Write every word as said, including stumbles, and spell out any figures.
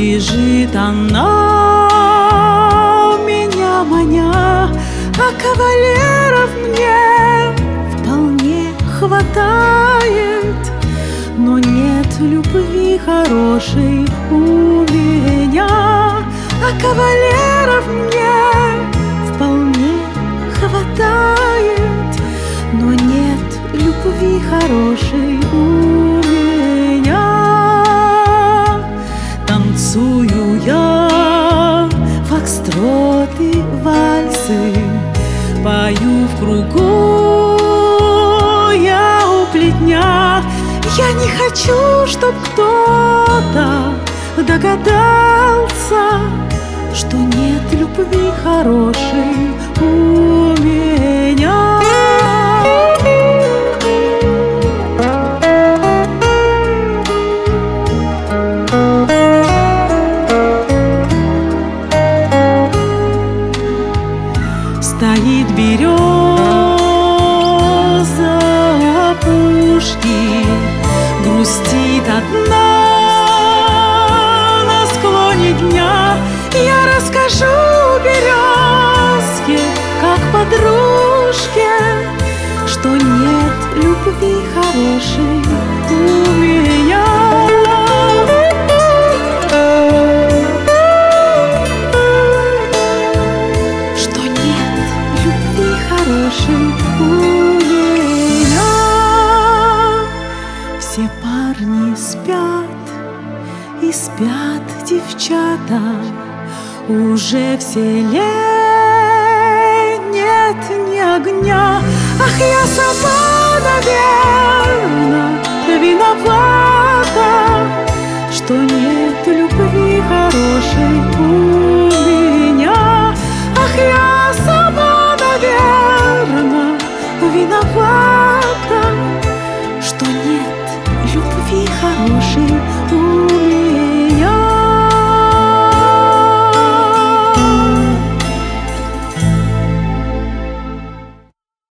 Бежит она, меня маня, а кавалеров мне вполне хватает. Но нет любви хорошей у меня, а кавалеров мне вполне хватает. Но нет любви хорошей у меня. Танцую я фокстроты, вальсы, пою в кругу я у плетня. Я не хочу, чтоб кто-то догадался, что нет любви хорошей у меня. Стоит береза у опушки, грустит одна на склоне дня. Я расскажу березке, как подружке, что нет любви хорошей у меня. Что нет любви хорошей у меня. Все парни спят, и спят девчата, уже в селе нет ни огня. Ах, я сама, наверно,